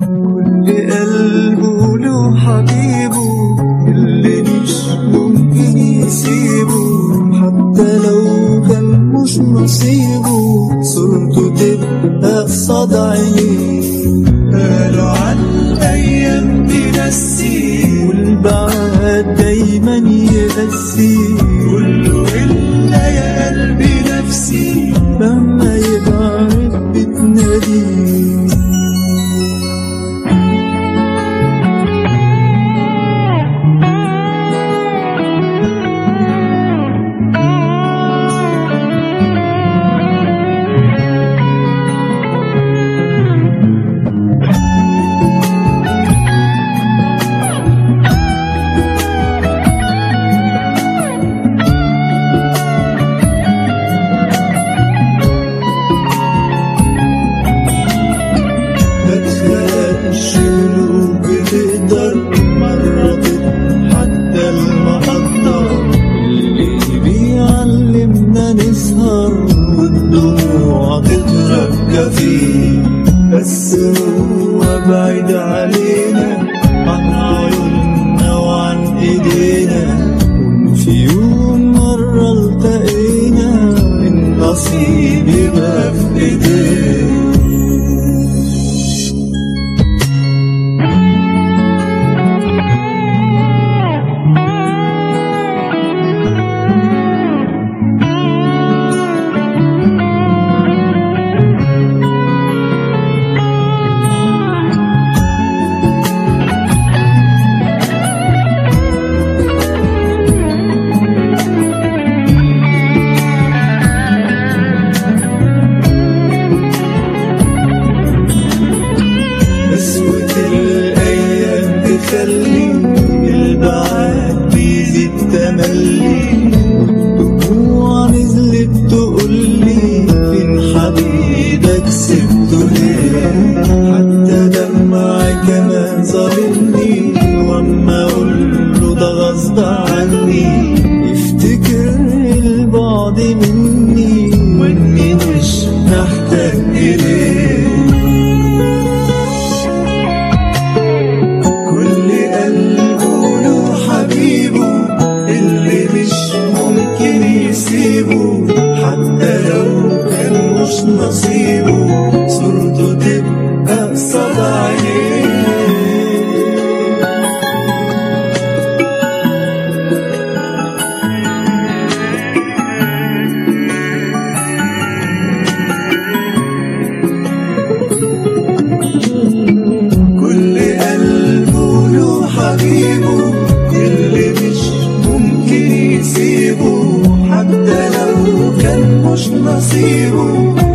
كل قلبه له حبيبه اللي مش ممكن يسيبه، حتى لو كان مش نصيبه صورته تبقى قصاد عينيه. قالوا عن الأيام تنسيه والبعاد دايما يقسيه، كله إلا يا قلبي نفسي مهما يبعد بتناديه. والدموع تترجى فيه، بس هو بعيد علينا عن عيوننا وعن ايدينا. وفي يوم مرة التقينا النصيب يبقى في ايدينا. خلي البعاد بيزيد تملي، والدموع نزلت تقولي فين حبيبك سبته ليه. حتى دمعي كمان ظالمني واما اقوله ده غصب عني، يفتكر البعد مني واني مش محتاج اليه. حتى لو كان مش نصيبه صورته تبقى قصاد عينيه. كل قلبه له حبيبه اللي مش ممكن يسيبه، حتى لو كان مش نصيبه